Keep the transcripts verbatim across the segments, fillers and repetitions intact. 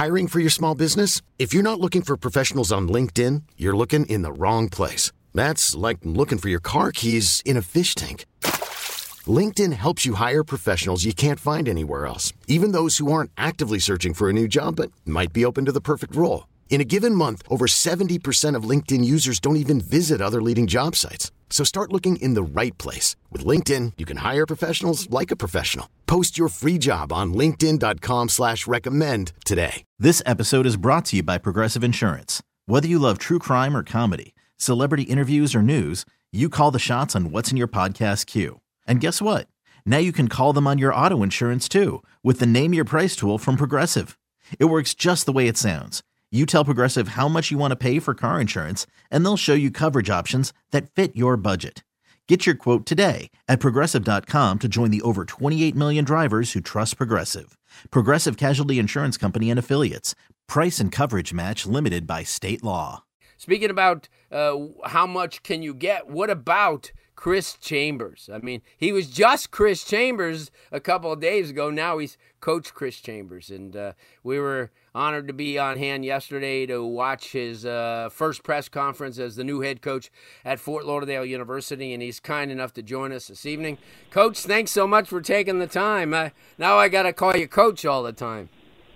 Hiring for your small business? If you're not looking for professionals on LinkedIn, you're looking in the wrong place. That's like looking for your car keys in a fish tank. LinkedIn helps you hire professionals you can't find anywhere else, even those who aren't actively searching for a new job but might be open to the perfect role. In a given month, over seventy percent of LinkedIn users don't even visit other leading job sites. So start looking in the right place. With LinkedIn, you can hire professionals like a professional. Post your free job on linkedin dot com slash recommend today. This episode is brought to you by Progressive Insurance. Whether you love true crime or comedy, celebrity interviews or news, you call the shots on what's in your podcast queue. And guess what? Now you can call them on your auto insurance too with the Name Your Price tool from Progressive. It works just the way it sounds. You tell Progressive how much you want to pay for car insurance, and they'll show you coverage options that fit your budget. Get your quote today at progressive dot com to join the over twenty-eight million drivers who trust Progressive. Progressive Casualty Insurance Company and Affiliates. Price and coverage match limited by state law. Speaking about uh, how much can you get, what about Chris Chambers? I mean, he was just Chris Chambers a couple of days ago. Now he's Coach Chris Chambers. And uh, we were honored to be on hand yesterday to watch his uh, first press conference as the new head coach at Fort Lauderdale University. And he's kind enough to join us this evening. Coach, thanks so much for taking the time. Uh, now I got to call you Coach all the time.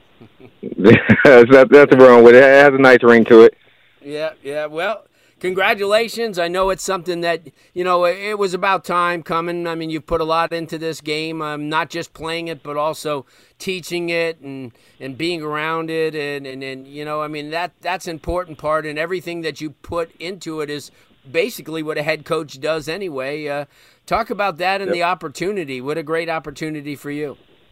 that's, that's wrong with it. It has a nice ring to it. Yeah, yeah. Well, congratulations. I know it's something that, you know, it was about time coming. I mean, you've put a lot into this game, um, not just playing it, but also teaching it and, and being around it. And, and, and, you know, I mean, that that's an important part. And everything that you put into it is basically what a head coach does anyway. Uh, talk about that and yep. the opportunity. What a great opportunity for you.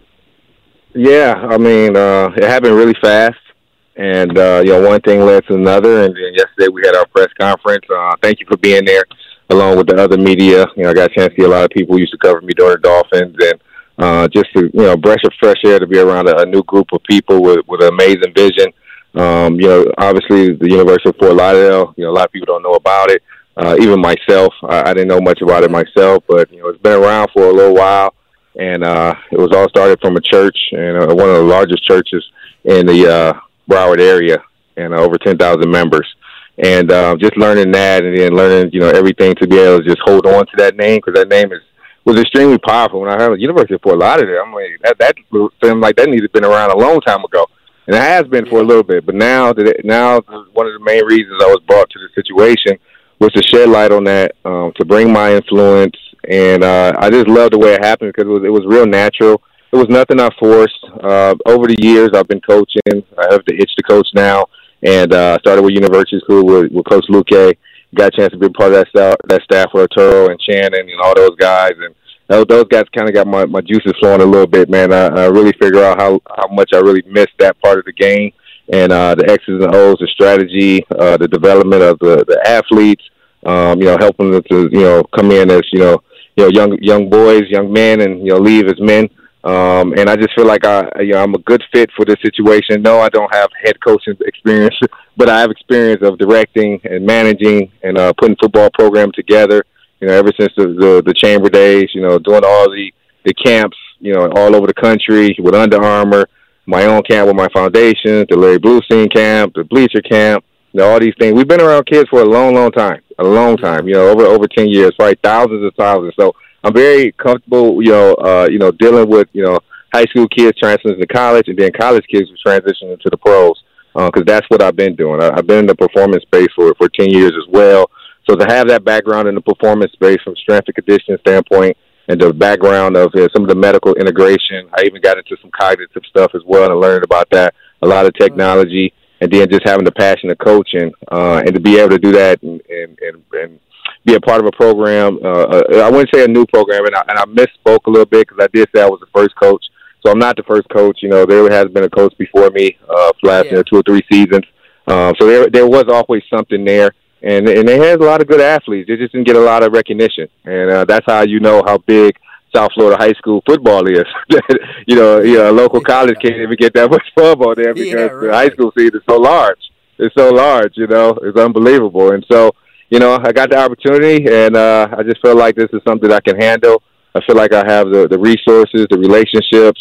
Yeah, I mean, uh, it happened really fast. And, uh, you know, one thing led to another. And then yesterday we had our press conference. Uh, thank you for being there, along with the other media. You know, I got a chance to see a lot of people who used to cover me during the Dolphins. And uh, just to, you know, breath of fresh air to be around a, a new group of people with, with an amazing vision. Um, you know, obviously the University of Fort Lauderdale, you know, a lot of people don't know about it. Uh, even myself, I, I didn't know much about it myself. But, you know, it's been around for a little while. And uh, it was all started from a church, and uh, one of the largest churches in the uh Broward area, and uh, over ten thousand members. And uh, just learning that, and then learning, you know, everything to be able to just hold on to that name, because that name is was extremely powerful. When I heard the University of Fort Lauderdale, I'm like, that that seemed like that needed to been around a long time ago, and it has been for a little bit. But now, that now one of the main reasons I was brought to the situation was to shed light on that, um, to bring my influence, and uh, I just love the way it happened because it was it was real natural. It was nothing I forced. Uh, over the years, I've been coaching. I have the itch to coach now, and uh, started with University School with, with Coach Luque. Got a chance to be part of that staff, that staff with Arturo and Shannon and all those guys. And those, those guys kind of got my, my juices flowing a little bit, man. I, I really figure out how, how much I really missed that part of the game, and uh, the X's and O's, the strategy, uh, the development of the, the athletes, um, you know, helping them to, you know, come in as, you know, you know, young young boys, young men, and, you know, leave as men. Um, and I just feel like I, you know, I'm a good fit for this situation. No, I don't have head coaching experience, but I have experience of directing and managing and uh, putting football program together. You know, ever since the, the the chamber days, you know, doing all the the camps, you know, all over the country with Under Armour, my own camp with my foundation, the Larry Bluestein camp, the Bleacher camp, you know, all these things. We've been around kids for a long, long time, a long time. You know, over over ten years, probably thousands and thousands. So I'm very comfortable, you know, uh, you know, dealing with, you know, high school kids transitioning to college, and then college kids who transition into the pros, because uh, that's what I've been doing. I, I've been in the performance space for, for ten years as well. So to have that background in the performance space from strength and conditioning standpoint, and the background of uh, some of the medical integration, I even got into some cognitive stuff as well and learned about that, a lot of technology, and then just having the passion of coaching, uh, and to be able to do that and, and, and, and be a part of a program. Uh, I wouldn't say a new program, and I, and I misspoke a little bit because I did say I was the first coach. So I'm not the first coach. You know, there has been a coach before me uh, for last yeah. you know, two or three seasons. Um, so there there was always something there. And and it has a lot of good athletes. They just didn't get a lot of recognition. And uh, that's how you know how big South Florida high school football is. you know, you know, a local college can't even get that much football there because yeah, right. the high school seed is so large. It's so large, you know. It's unbelievable. And so, you know, I got the opportunity, and uh, I just feel like this is something I can handle. I feel like I have the, the resources, the relationships,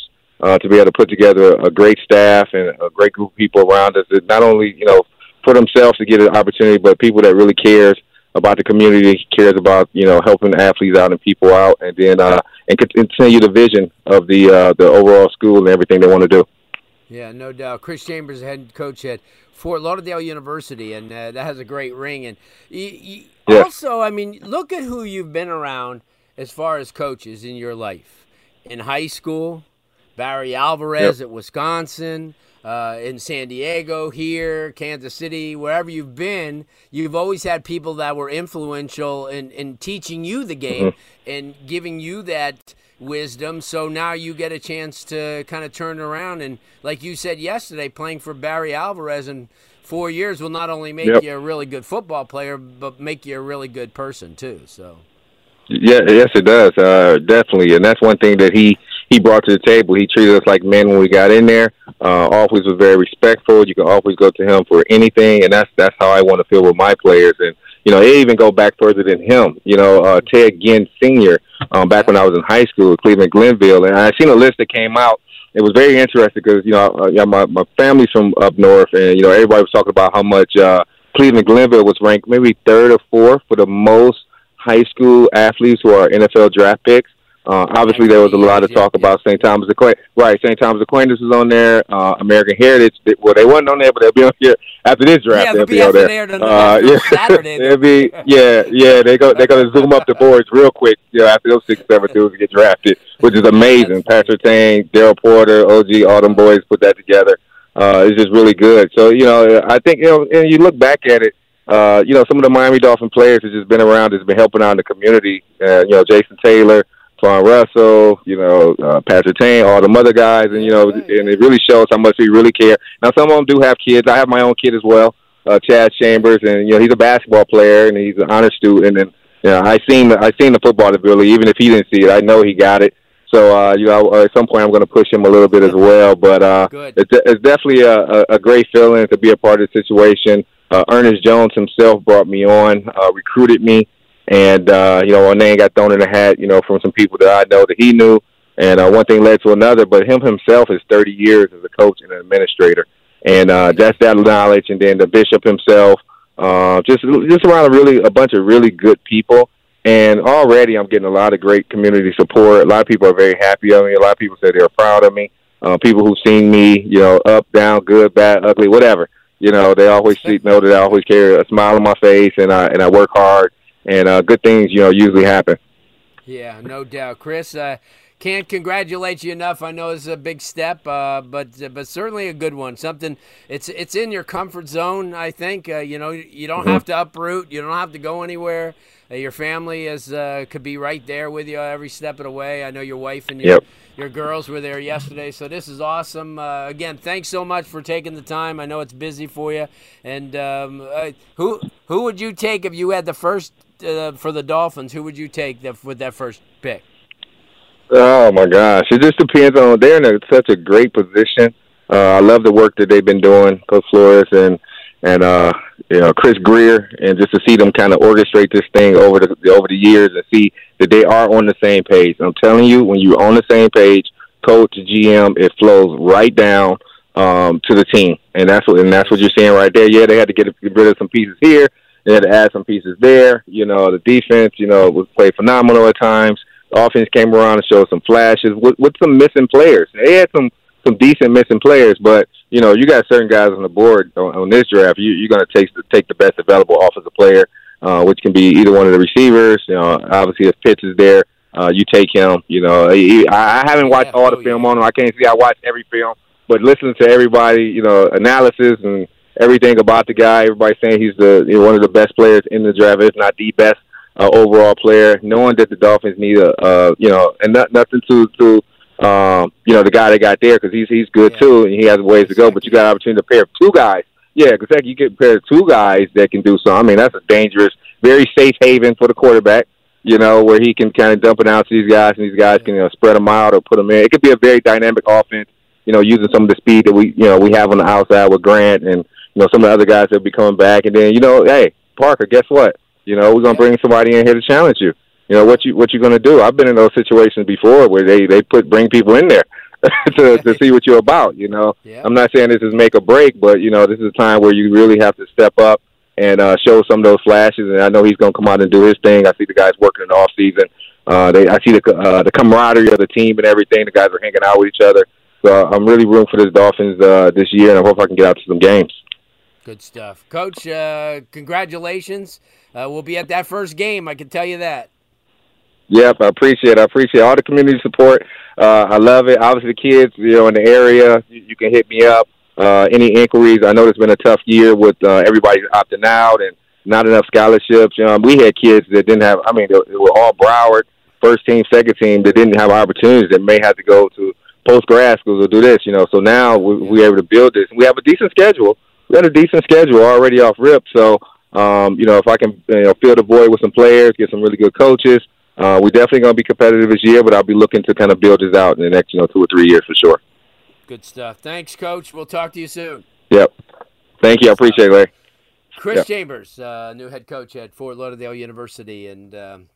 uh, to be able to put together a great staff and a great group of people around us that not only, you know, for themselves to get an opportunity, but people that really cares about the community, cares about, you know, helping athletes out and people out, and then uh, and continue the vision of the uh, the overall school and everything they want to do. Yeah, no doubt. Chris Chambers, head coach at Fort Lauderdale University, and uh, that has a great ring. And you, you yeah. also, I mean, look at who you've been around as far as coaches in your life. In high school, Barry Alvarez yep. at Wisconsin, uh, in San Diego, here, Kansas City, wherever you've been, you've always had people that were influential in, in teaching you the game mm-hmm. and giving you that wisdom. So now you get a chance to kind of turn around. And like you said yesterday, playing for Barry Alvarez in four years will not only make yep. you a really good football player, but make you a really good person too. So. Yeah, yes, it does. Uh, definitely. And that's one thing that he, he brought to the table. He treated us like men when we got in there. Uh, always was very respectful. You can always go to him for anything, and that's that's how I want to feel with my players. And you know, they even go back further than him. You know, uh, Ted Ginn Senior, um, back when I was in high school at Cleveland Glenville, and I seen a list that came out. It was very interesting because you know, uh, yeah, my my family's from up north, and you know, everybody was talking about how much uh, Cleveland Glenville was ranked maybe third or fourth for the most high school athletes who are N F L draft picks. Uh, obviously, there was a lot of talk about Saint Thomas Aquinas. Right, Saint Thomas Aquinas was on there. Uh, American Heritage, they, well, they weren't on there, but they'll be on here after this draft. Yeah, they'll be, be on there. there uh, yeah. Saturday. they'll be, yeah, yeah. They go, they're gonna zoom up the boards real quick. You know, after those six, seven dudes get drafted, which is amazing. Patrick Tang, Daryl Porter, O G, all them boys put that together. Uh, it's just really good. So you know, I think you know, and you look back at it. Uh, you know, some of the Miami Dolphin players have just been around, has been helping out in the community. Uh, you know, Jason Taylor, Twan Russell, you know, uh, Patrick Tang, all them other guys, and you know, and it really shows how much we really care. Now, some of them do have kids. I have my own kid as well, uh, Chad Chambers, and you know, he's a basketball player and he's an honor student. And you know, I seen I seen the football ability, even if he didn't see it, I know he got it. So, uh, you know, at some point I'm going to push him a little bit as well. But uh, it's, it's definitely a, a great feeling to be a part of the situation. Uh, Ernest Jones himself brought me on, uh, recruited me, and, uh, you know, my name got thrown in the hat, you know, from some people that I know that he knew, and uh, one thing led to another, but him himself is thirty years as a coach and an administrator, and uh, that's that knowledge, and then the bishop himself, uh, just just around a really, a bunch of really good people, and already I'm getting a lot of great community support. A lot of people are very happy of me. A lot of people say they're proud of me. Uh, people who've seen me, you know, up, down, good, bad, ugly, whatever. You know, they always see, know that I always carry a smile on my face, and I and I work hard, and uh, good things, you know, usually happen. Yeah, no doubt, Chris. Uh, can't congratulate you enough. I know it's a big step, uh, but uh, but certainly a good one. Something it's it's in your comfort zone. I think uh, you know you don't mm-hmm. have to uproot. You don't have to go anywhere. Uh, your family is uh, could be right there with you every step of the way. I know your wife and your. Yep. Your girls were there yesterday, so this is awesome. Uh, again, thanks so much for taking the time. I know it's busy for you. And um, uh, who who would you take if you had the first uh, for the Dolphins? Who would you take the, with that first pick? Oh my gosh, it just depends on. They're in a, such a great position. Uh, I love the work that they've been doing, Coach Flores and and uh, you know Chris Greer, and just to see them kind of orchestrate this thing over the over the years and see that they are on the same page. I'm telling you, when you're on the same page, coach, G M, it flows right down um, to the team, and that's what and that's what you're seeing right there. Yeah, they had to get, get rid of some pieces here, they had to add some pieces there. You know, the defense, you know, was played phenomenal at times. The offense came around and showed some flashes with, with some missing players. They had some some decent missing players, but you know, you got certain guys on the board on, on this draft. You, you're going to take the take the best available offensive player. Uh, which can be either one of the receivers. You know, obviously if Pitts is there, uh, you take him. You know, he, I, I haven't watched yeah, all the oh, film yeah. on him. I can't say I watched every film, but listening to everybody, you know, analysis and everything about the guy, everybody saying he's the you know, one of the best players in the draft, if not the best uh, overall player. Knowing that the Dolphins need a, uh, you know, and not, nothing to to um, you know the guy they got there because he's he's good yeah. too and he has ways to go. But you got an opportunity to pair up two guys. Yeah, because you get paired two guys that can do something. I mean, that's a dangerous, very safe haven for the quarterback, you know, where he can kind of dump it out to these guys, and these guys can you know, spread them out or put them in. It could be a very dynamic offense, you know, using some of the speed that we, you know, we have on the outside with Grant and, you know, some of the other guys that will be coming back. And then, you know, hey, Parker, guess what? You know, we're going to bring somebody in here to challenge you. You know, what you what you going to do? I've been in those situations before where they, they put bring people in there. to to see what you're about. You know, yeah. I'm not saying this is make or break, but you know, this is a time where you really have to step up and uh, show some of those flashes. And I know he's going to come out and do his thing. I see the guys working in the off season. Uh, they, I see the uh, the camaraderie of the team and everything. The guys are hanging out with each other. So I'm really rooting for this Dolphins uh, this year, and I hope I can get out to some games. Good stuff. Coach, uh, congratulations. Uh, we'll be at that first game, I can tell you that. Yep, I appreciate it. I appreciate all the community support. Uh, I love it. Obviously, the kids, you know, in the area, you, you can hit me up. Uh, any inquiries? I know it's been a tough year with uh, everybody opting out and not enough scholarships. You know, we had kids that didn't have, I mean, they, they were all Broward, first team, second team, that didn't have opportunities that may have to go to post-grad schools or do this, you know. So now we, we're able to build this. We have a decent schedule. We had a decent schedule already off rip. So, um, you know, if I can you know, fill the void with some players, get some really good coaches, uh, we're definitely going to be competitive this year, but I'll be looking to kind of build this out in the next, you know, two or three years for sure. Good stuff. Thanks, Coach. We'll talk to you soon. Yep. Thank you. I appreciate it, Larry. Chris yep. Chambers, uh, new head coach at Fort Lauderdale University. and. Um,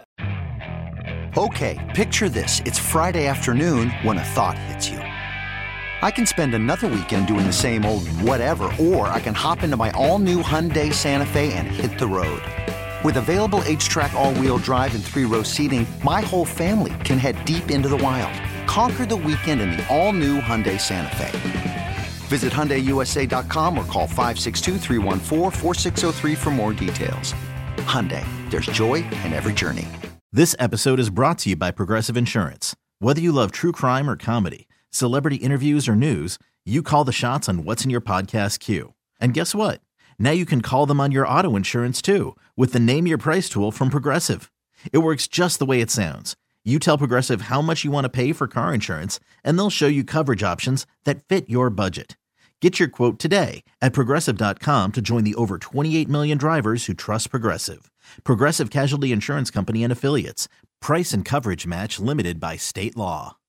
Okay, picture this. It's Friday afternoon when a thought hits you. I can spend another weekend doing the same old whatever, or I can hop into my all-new Hyundai Santa Fe and hit the road. With available H-Track all-wheel drive and three-row seating, my whole family can head deep into the wild. Conquer the weekend in the all-new Hyundai Santa Fe. Visit Hyundai U S A dot com or call five six two, three one four, four six zero three for more details. Hyundai, there's joy in every journey. This episode is brought to you by Progressive Insurance. Whether you love true crime or comedy, celebrity interviews or news, you call the shots on what's in your podcast queue. And guess what? Now you can call them on your auto insurance too with the Name Your Price tool from Progressive. It works just the way it sounds. You tell Progressive how much you want to pay for car insurance, and they'll show you coverage options that fit your budget. Get your quote today at Progressive dot com to join the over twenty-eight million drivers who trust Progressive. Progressive Casualty Insurance Company and Affiliates. Price and coverage match limited by state law.